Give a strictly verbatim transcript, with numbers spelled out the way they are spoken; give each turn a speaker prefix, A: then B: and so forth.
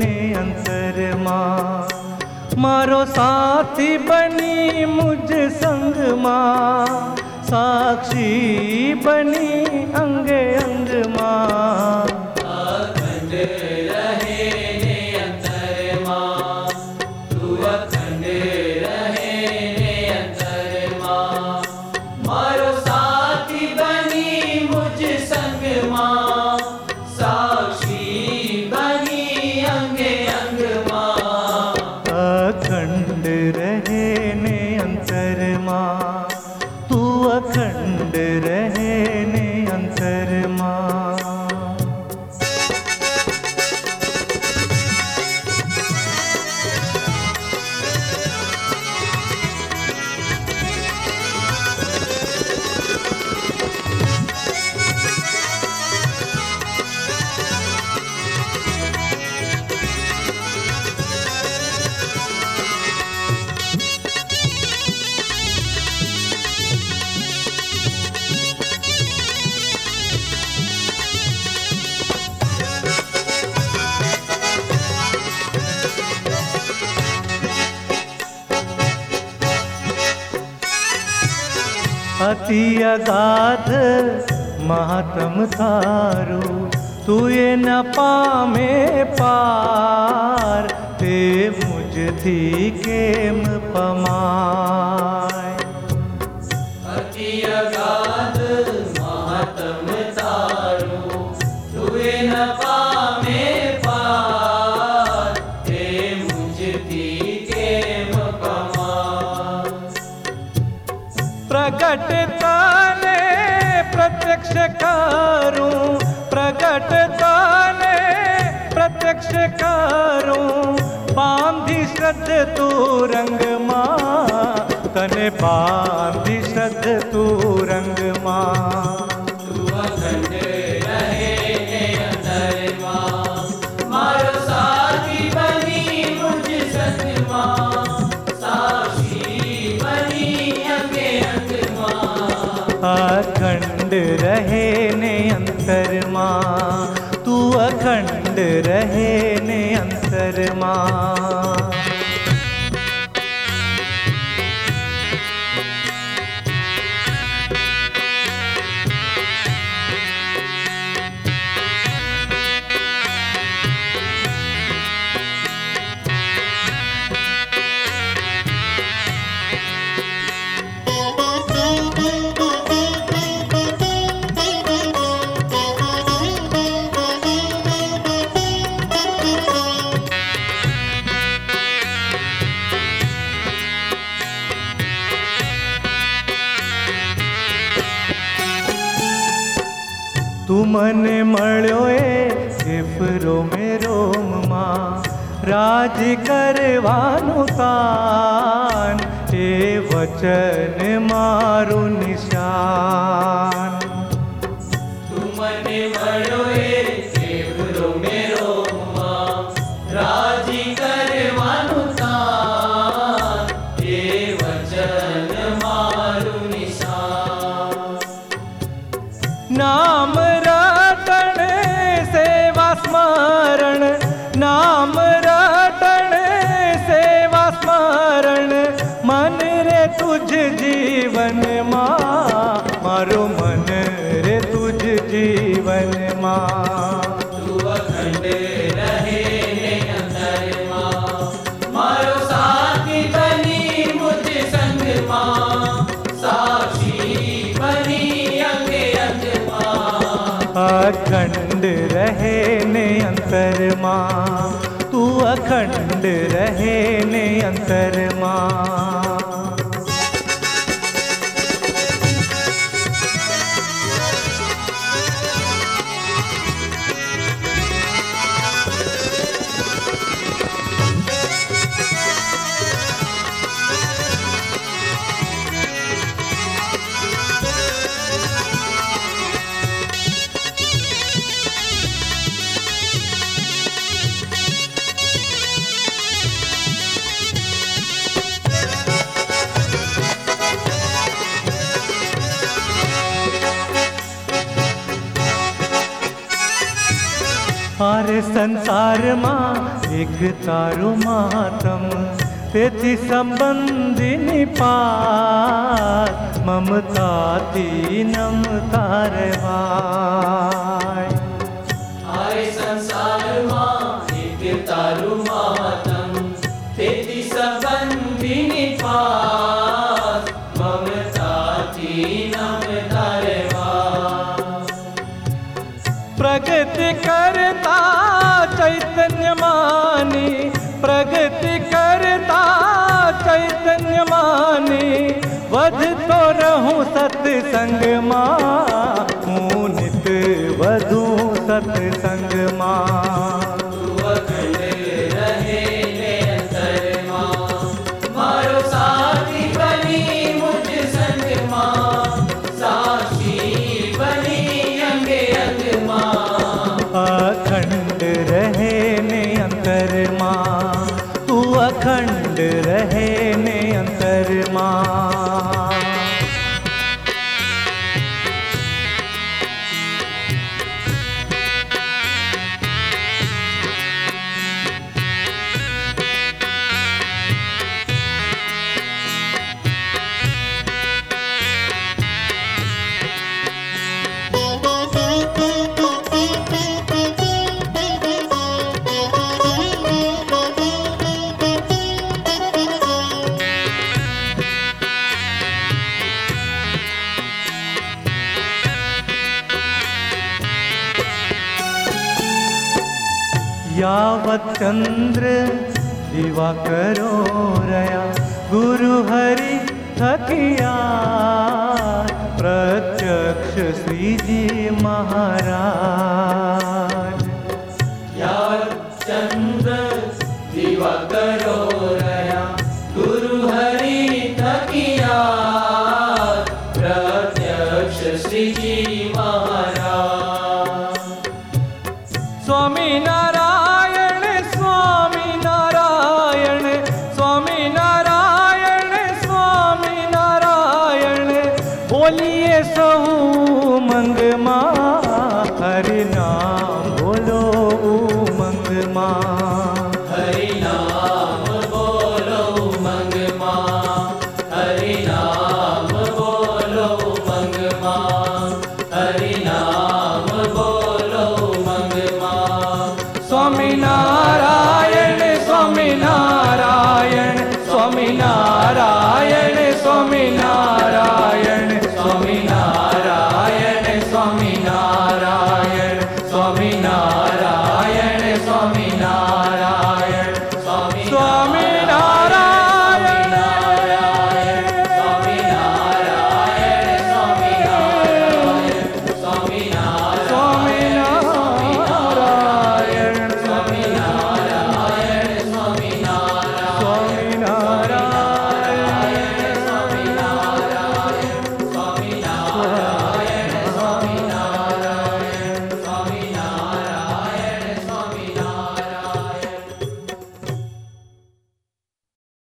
A: ने अंतर मां, मारो साथी बनी मुझ संग मां, साक्षी बनी अंगे अंग मां।
B: अखंड रहे ने अंतर मां, तू अखंड रहे ने अंतर मां, मारो साथी बनी मुझ संग मां, साक्षी बनी अंगे अंग मां।
A: अखंड रहे ने अंतर मां, तू अखंड रहे ने अंतर मां। अति अगाध महात्म थारू, तू ये न पामे पार, ते मुझ थी केम पमाय।
B: अति अगाध महात्म थारू, तू ये न पामे पार, ते मुझ थी केम पमाय।
A: प्रगटता ने प्रत्यक्ष करूं, प्रगटता ने प्रत्यक्ष करूं, बांधी श्रद्ध तू रंग मां, तने बांधी श्रद्ध तू रंग मां।
B: तू अखंड रहे ने अंतर मां, मारो साथी बनी मुझ संग मां, साक्षी बनी अंगे अंग मां।
A: अखंड रहे ने अंतर मां, तू अखंड रहे ने अंतर मां। तू मने मळ्यो ए फेफरो में रोम मां, राज करवानुं तान, ए वचन मारू निशान।
B: तू मने मळ्यो ए फेफरो में रोम मां, राज करवानुं तान, ए वचन मारू निशान।
A: नाम रटण सेवा स्मरण, नाम रटण सेवा स्मरण, मन रे तुझ जीवन मां, मारो मन रे तुझ जीवन मां।
B: तू अखंड रहे ने अंतर मां, मारो साथी बनी मुझ संग मां, साक्षी बनी अंगे अंग मां।
A: अखंड रहे ने अंतर मां, तू अखंड रहे ने अंतर मां। हारे संसाરમાં એક તારું માતમ તેથી સંબંધીની પાસ મમતાથી નમતા રહેવાય.
B: હારે સંસારમાં એક તારું માતમ તેથી સંબંધીની પાસ મમતાથી નમતા રહેવાય.
A: પ્રગતિ કરતા ચૈતન્યમાની પ્રગતિ કરતા ચૈતન્યમાની વધતો રહું સત્સંગમાં હું નિત વધુ સત્સંગમાં.
B: તું અખંડ રહે ને અંતરમાં મારો સાથી બની મુજ સંગમાં સાક્ષી બની અંગે અંગમાં.
A: અખંડ રહે ને અંતરમાં તું અખંડ રહે ને અંતરમાં. यावत चंद्र दिवाकरो रया गुरु हरि थकिया प्रत्यक्ष श्रीजी महाराज.
B: यावत चंद्र दिवाकरो रया गुरु हरि थकिया प्रत्यक्ष श्रीजी महाराज.
A: स्वामी नारायण स्वामी नारायण स्वामी नारायण स्वामी नारायण बोलिए सऊ मंगમાં હરિ નામ બોલો ઉમંગમાં.
B: હરિ નામ